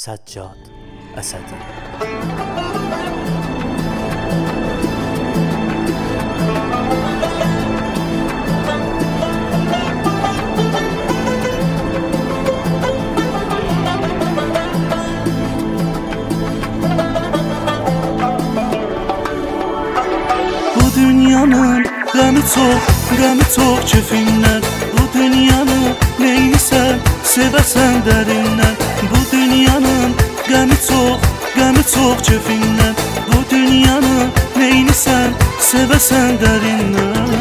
Səccad Əsədi. Bu dünyanın qəmi çox kefindən. Bu dünyanı neynisən, sevəsən dərindən. Bu dünyanın qəmi çox kefindən. Bu dünyanı neynisən, sevəsən dərindən.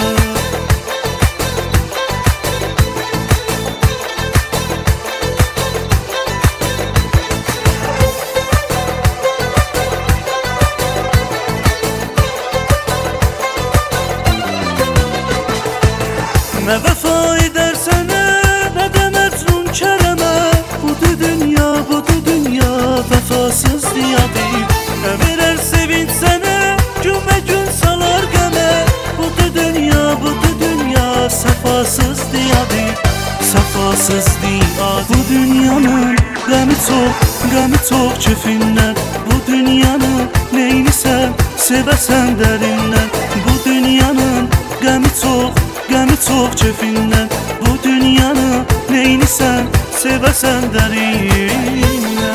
Nə vəfa edər sənə, nə də Məcnun Kərəmə. Budur dünya vəfasız diyadır. Nə verər sevinç sənə, gün salar qəmə. Budur dünya səfasız diyadır, səfasız diyadır. Bu dünyanın qəmi çox kefindən. Bu dünyanı neynisən, sevəsən dərindən. Bu dünyanın qəmi çox kefindən. Bu dünyanı neynisən, sevəsən dərindən.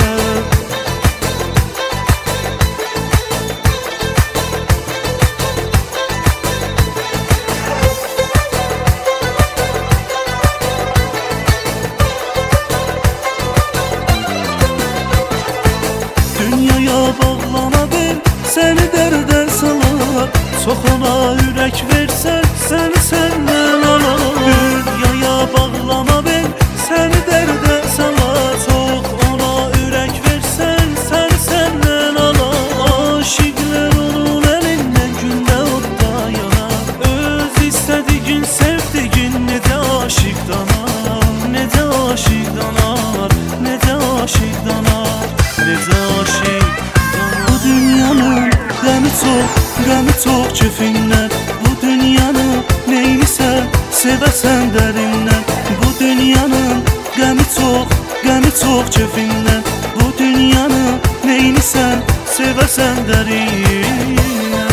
Dünyaya bağlana bil, səni dərdə salar. Çox ona ürək versən, səni səndən alar. Dünyaya bağlana bil, səni dərdə salar. Çox ona ürək versən, səni səndən alar. Aşiqlər onun əlindən gündə odda yanar. Öz istədiyin, sevdiyin necə aşiqdanar, necə aşiqdanar, necə aşiqdanar, necə aşiqdanar. Bu dünyanın qəmi çox kefindən. Bu dünyanı neynisən, sevəsən dərindən. Bu dünyanın qəmi çox kefindən. Bu dünyanı neynisən, sevəsən dərindən.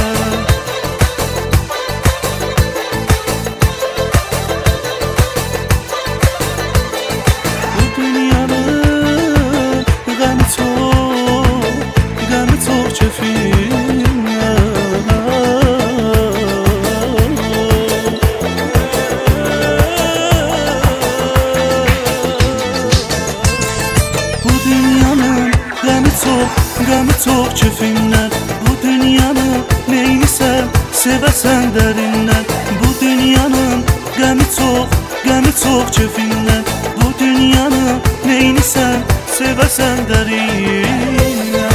Bu dünyanın qəmi çox kefindən. Qəmi çox kefindən. Bu dünyanı neynisən, sevəsən dərindən. Bu dünyanın qəmi çox kefindən. Bu dünyanı neynisən, sevəsən dərindən.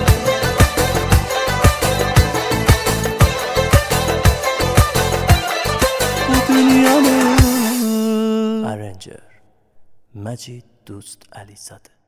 Bu dünyanı Arranger Məcid Dost Əlizadə.